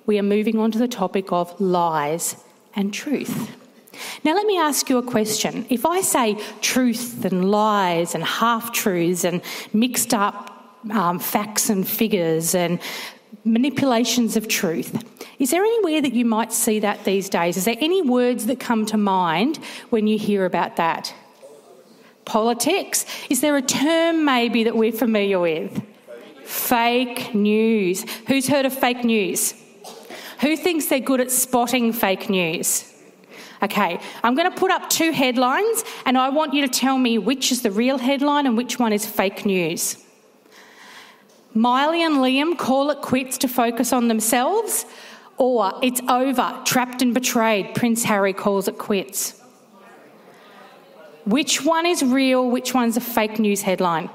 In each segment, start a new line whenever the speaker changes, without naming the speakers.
we are moving on to the topic of lies and truth. Now, let me ask you a question. If I say truth and lies and half-truths and mixed up facts and figures and manipulations of truth, is there anywhere that you might see that these days? Is there any words that come to mind when you hear about that? Politics? Is there a term maybe that we're familiar with? Fake news. Who's heard of fake news? Who thinks they're good at spotting fake news? Okay, I'm going to put up 2 headlines and I want you to tell me which is the real headline and which one is fake news. Miley and Liam call it quits to focus on themselves, or it's over, trapped and betrayed, Prince Harry calls it quits. Which one is real, which one's a fake news headline?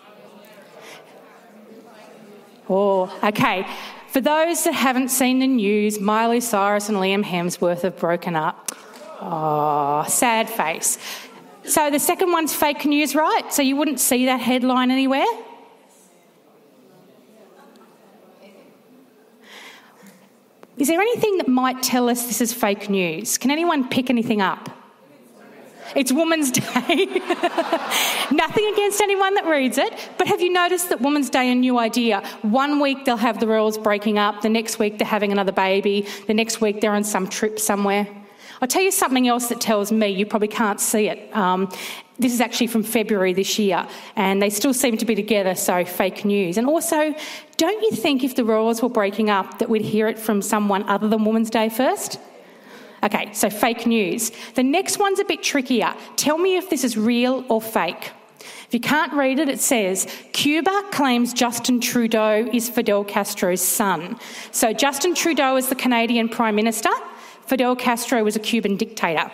Oh, okay. For those that haven't seen the news, Miley Cyrus and Liam Hemsworth have broken up. Oh, sad face. So the second one's fake news, right? So you wouldn't see that headline anywhere? Is there anything that might tell us this is fake news? Can anyone pick anything up? It's Women's Day. Nothing against anyone that reads it, but have you noticed that Women's Day, a new idea? One week they'll have the royals breaking up, the next week they're having another baby, the next week they're on some trip somewhere. I'll tell you something else that tells me, you probably can't see it. This is actually from February this year, and they still seem to be together, so fake news. And also, don't you think if the royals were breaking up that we'd hear it from someone other than Women's Day first? Okay, so fake news. The next one's a bit trickier. Tell me if this is real or fake. If you can't read it, it says, Cuba claims Justin Trudeau is Fidel Castro's son. So Justin Trudeau is the Canadian Prime Minister. Fidel Castro was a Cuban dictator.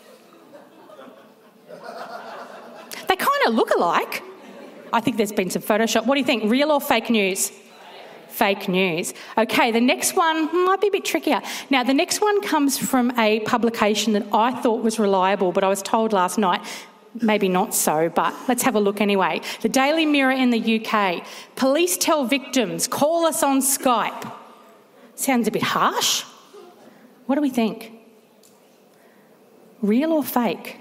They kind of look alike. I think there's been some Photoshop. What do you think, real or fake news? Fake news. Okay, the next one might be a bit trickier. Now, the next one comes from a publication that I thought was reliable, but I was told last night, maybe not so, but let's have a look anyway. The Daily Mirror in the UK. Police tell victims, call us on Skype. Sounds a bit harsh. What do we think? Real or fake?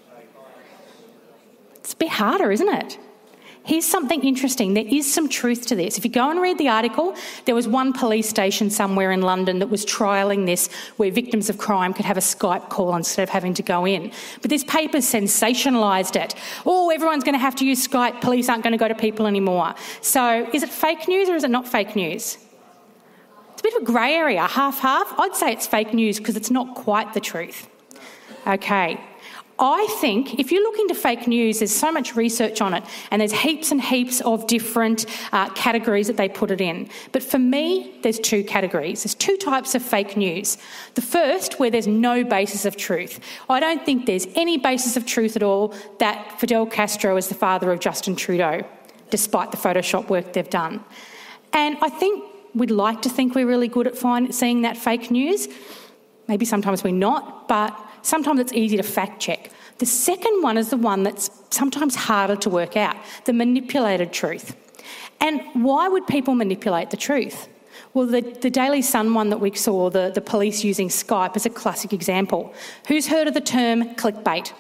It's a bit harder, isn't it? Here's something interesting. There is some truth to this. If you go and read the article, there was one police station somewhere in London that was trialling this where victims of crime could have a Skype call instead of having to go in. But this paper sensationalised it. Oh, everyone's going to have to use Skype. Police aren't going to go to people anymore. So is it fake news or is it not fake news? It's a bit of a grey area, half-half. I'd say it's fake news because it's not quite the truth. Okay. I think if you look into fake news, there's so much research on it and there's heaps and heaps of different categories that they put it in. But for me, there's 2 categories. There's 2 types of fake news. The first, where there's no basis of truth. I don't think there's any basis of truth at all that Fidel Castro is the father of Justin Trudeau, despite the Photoshop work they've done. And I think we'd like to think we're really good at seeing that fake news. Maybe sometimes we're not, but sometimes it's easy to fact check. The second one is the one that's sometimes harder to work out, the manipulated truth. And why would people manipulate the truth? Well, the Daily Sun one that we saw, the police using Skype, is a classic example. Who's heard of the term clickbait?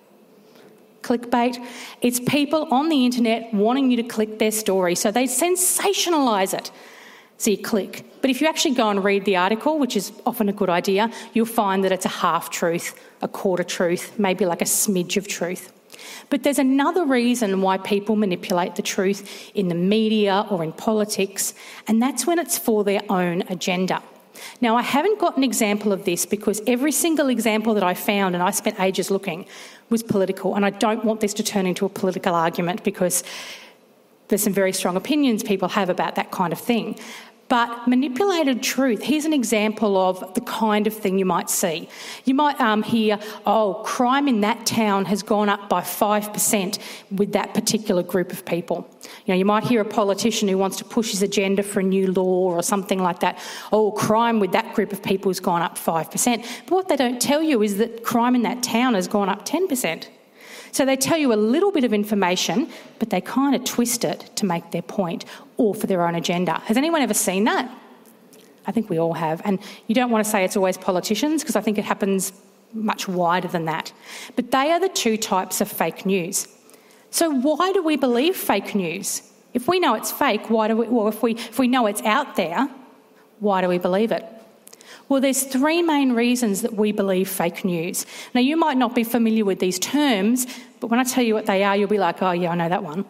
Clickbait? It's people on the internet wanting you to click their story, so they sensationalise it. So you click. But if you actually go and read the article, which is often a good idea, you'll find that it's a half-truth, a quarter truth, maybe like a smidge of truth. But there's another reason why people manipulate the truth in the media or in politics, and that's when it's for their own agenda. Now, I haven't got an example of this because every single example that I found, and I spent ages looking, was political, and I don't want this to turn into a political argument because there's some very strong opinions people have about that kind of thing. But manipulated truth, here's an example of the kind of thing you might see. You might hear, oh, crime in that town has gone up by 5% with that particular group of people. You know, you might hear a politician who wants to push his agenda for a new law or something like that. Oh, crime with that group of people has gone up 5%. But what they don't tell you is that crime in that town has gone up 10%. So they tell you a little bit of information, but they kind of twist it to make their point or for their own agenda. Has anyone ever seen that? I think we all have. And you don't want to say it's always politicians, because I think it happens much wider than that. But they are the two types of fake news. So why do we believe fake news? If we know it's fake, if we know it's out there, why do we believe it? Well, there's three main reasons that we believe fake news. Now, you might not be familiar with these terms, but when I tell you what they are, you'll be like, oh, yeah, I know that one.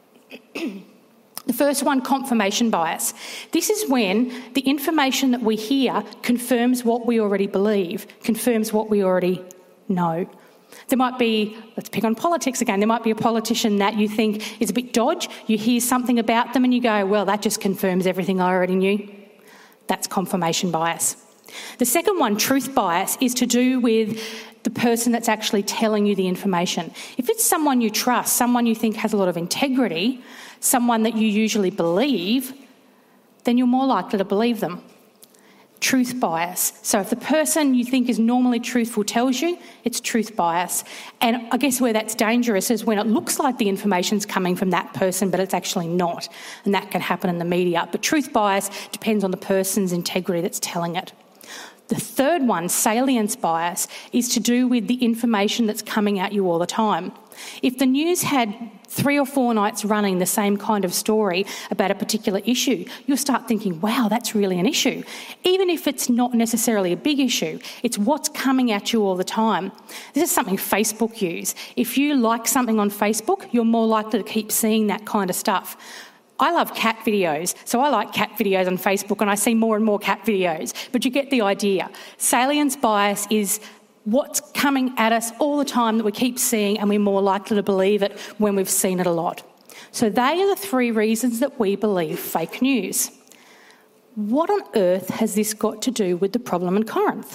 The first one, confirmation bias. This is when the information that we hear confirms what we already believe, confirms what we already know. There might be, let's pick on politics again, there might be a politician that you think is a bit dodge, you hear something about them and you go, well, that just confirms everything I already knew. That's confirmation bias. The second one, truth bias, is to do with the person that's actually telling you the information. If it's someone you trust, someone you think has a lot of integrity, someone that you usually believe, then you're more likely to believe them. Truth bias. So if the person you think is normally truthful tells you, it's truth bias. And I guess where that's dangerous is when it looks like the information's coming from that person, but it's actually not. And that can happen in the media. But truth bias depends on the person's integrity that's telling it. The third one, salience bias, is to do with the information that's coming at you all the time. If the news had 3 or 4 nights running the same kind of story about a particular issue, you'll start thinking, wow, that's really an issue. Even if it's not necessarily a big issue, it's what's coming at you all the time. This is something Facebook use. If you like something on Facebook, you're more likely to keep seeing that kind of stuff. I love cat videos, so I like cat videos on Facebook and I see more and more cat videos, but you get the idea. Salience bias is what's coming at us all the time that we keep seeing, and we're more likely to believe it when we've seen it a lot. So they are the 3 reasons that we believe fake news. What on earth has this got to do with the problem in Corinth?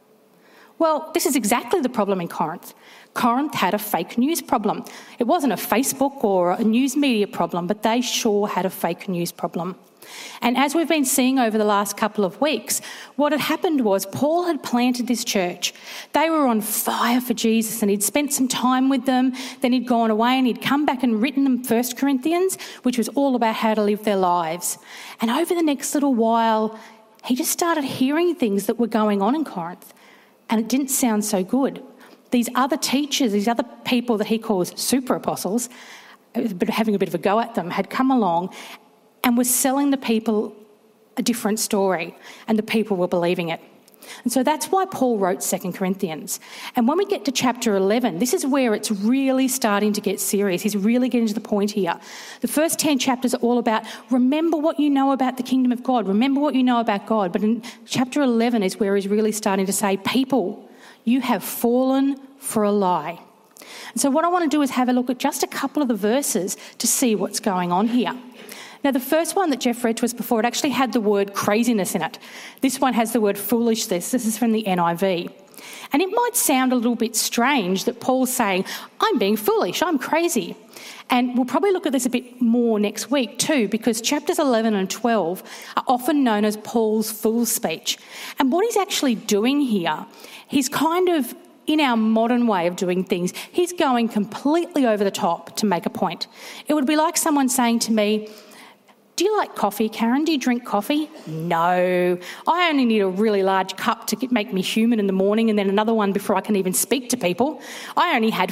Well, this is exactly the problem in Corinth. Corinth had a fake news problem. It wasn't a Facebook or a news media problem, but they sure had a fake news problem. And as we've been seeing over the last couple of weeks, what had happened was Paul had planted this church. They were on fire for Jesus and he'd spent some time with them. Then he'd gone away and he'd come back and written them 1 Corinthians, which was all about how to live their lives. And over the next little while, he just started hearing things that were going on in Corinth. And it didn't sound so good. These other teachers, these other people that he calls super apostles, having a bit of a go at them, had come along and was selling the people a different story, and the people were believing it. And so that's why Paul wrote 2 Corinthians. And when we get to chapter 11, this is where it's really starting to get serious. He's really getting to the point here. The first 10 chapters are all about remember what you know about the kingdom of God, remember what you know about God. But in chapter 11 is where he's really starting to say, people, you have fallen for a lie. And so what I want to do is have a look at just a couple of the verses to see what's going on here. Now, the first one that Jeff read to us before, it actually had the word craziness in it. This one has the word foolishness. This is from the NIV. And it might sound a little bit strange that Paul's saying, I'm being foolish, I'm crazy. And we'll probably look at this a bit more next week too, because chapters 11 and 12 are often known as Paul's fool speech. And what he's actually doing here, he's kind of, in our modern way of doing things, he's going completely over the top to make a point. It would be like someone saying to me, do you like coffee, Karen? Do you drink coffee? No. I only need a really large cup to make me human in the morning and then another one before I can even speak to people. I only had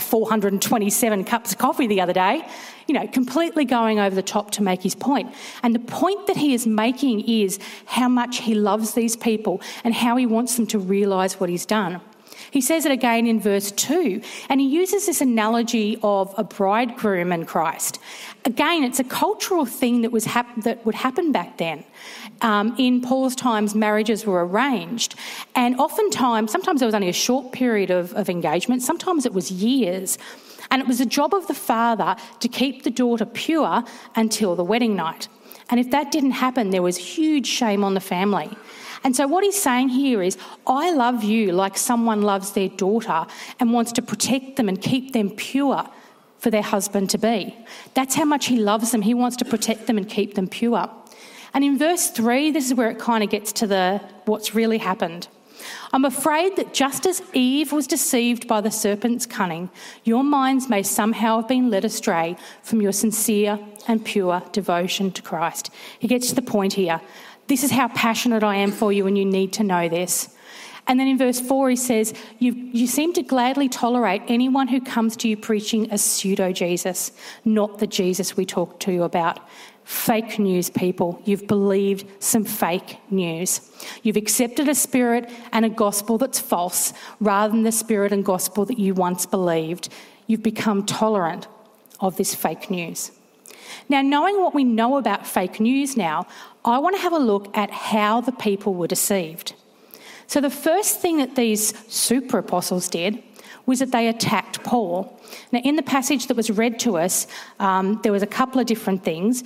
427 cups of coffee the other day. You know, completely going over the top to make his point. And the point that he is making is how much he loves these people and how he wants them to realise what he's done. He says it again in verse 2, and he uses this analogy of a bridegroom and Christ. Again, it's a cultural thing that would happen back then. In Paul's times, marriages were arranged, and sometimes there was only a short period of engagement, sometimes it was years, and it was the job of the father to keep the daughter pure until the wedding night. And if that didn't happen, there was huge shame on the family. And so what he's saying here is, I love you like someone loves their daughter and wants to protect them and keep them pure for their husband-to-be. That's how much he loves them. He wants to protect them and keep them pure. And in verse 3, this is where it kind of gets to what's really happened. I'm afraid that just as Eve was deceived by the serpent's cunning, your minds may somehow have been led astray from your sincere and pure devotion to Christ. He gets to the point here. This is how passionate I am for you and you need to know this. And then in verse 4 he says, you seem to gladly tolerate anyone who comes to you preaching a pseudo-Jesus, not the Jesus we talked to you about. Fake news, people. You've believed some fake news. You've accepted a spirit and a gospel that's false rather than the spirit and gospel that you once believed. You've become tolerant of this fake news. Now, knowing what we know about fake news now, I want to have a look at how the people were deceived. So the first thing that these super apostles did was that they attacked Paul. Now, in the passage that was read to us, there was a couple of different things.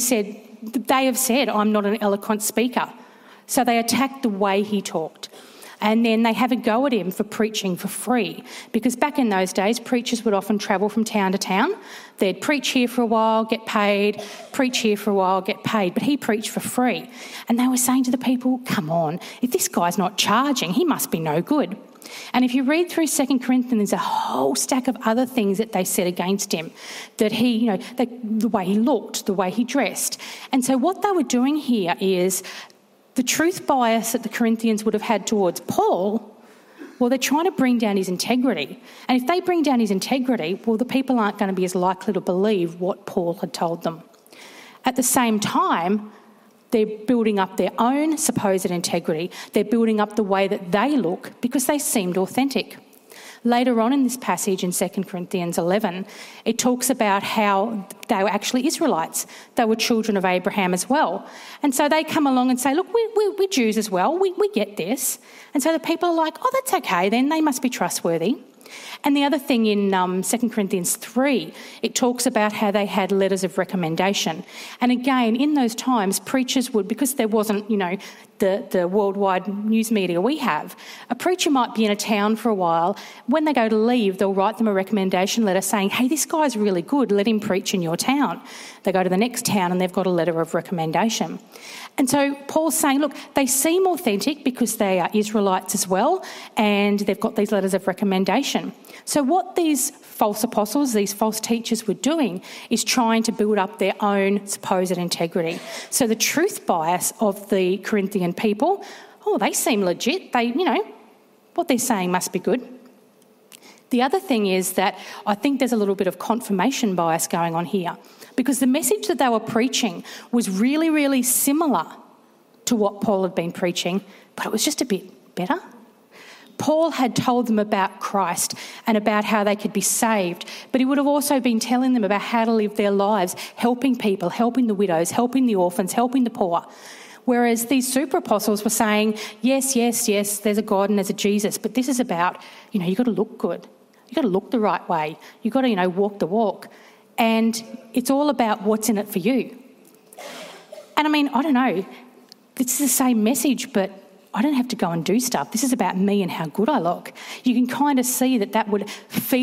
They have said, I'm not an eloquent speaker. So they attacked the way he talked. And then they have a go at him for preaching for free. Because back in those days, preachers would often travel from town to town. They'd preach here for a while, get paid, preach here for a while, get paid. But he preached for free. And they were saying to the people, come on, if this guy's not charging, he must be no good. And if you read through 2 Corinthians, there's a whole stack of other things that they said against him, that he, the way he looked, the way he dressed. And so what they were doing here is the truth bias that the Corinthians would have had towards Paul, well, they're trying to bring down his integrity. And if they bring down his integrity, well, the people aren't going to be as likely to believe what Paul had told them. At the same time, they're building up their own supposed integrity. They're building up the way that they look because they seemed authentic. Later on in this passage in 2 Corinthians 11, it talks about how they were actually Israelites. They were children of Abraham as well. And so they come along and say, look, we're Jews as well. We get this. And so the people are like, oh, that's okay then. They must be trustworthy. And the other thing in 2 Corinthians 3, it talks about how they had letters of recommendation. And again, in those times, preachers would, because there wasn't, the worldwide news media we have, a preacher might be in a town for a while. When they go to leave, they'll write them a recommendation letter saying, hey, this guy's really good, let him preach in your town. They go to the next town and they've got a letter of recommendation. And so Paul's saying, look, they seem authentic because they are Israelites as well, and they've got these letters of recommendation. So what these false apostles, these false teachers were doing is trying to build up their own supposed integrity. So the truth bias of the Corinthian people, oh, they seem legit. What they're saying must be good. The other thing is that I think there's a little bit of confirmation bias going on here, because the message that they were preaching was really, really similar to what Paul had been preaching, but it was just a bit better. Paul had told them about Christ and about how they could be saved, but he would have also been telling them about how to live their lives, helping people, helping the widows, helping the orphans, helping the poor. Whereas these super apostles were saying, yes, there's a God and there's a Jesus, but this is about, you've got to look good. You've got to look the right way. You've got to, walk the walk. And it's all about what's in it for you. And I don't know, it's the same message, but I don't have to go and do stuff. This is about me and how good I look. You can kind of see that would feed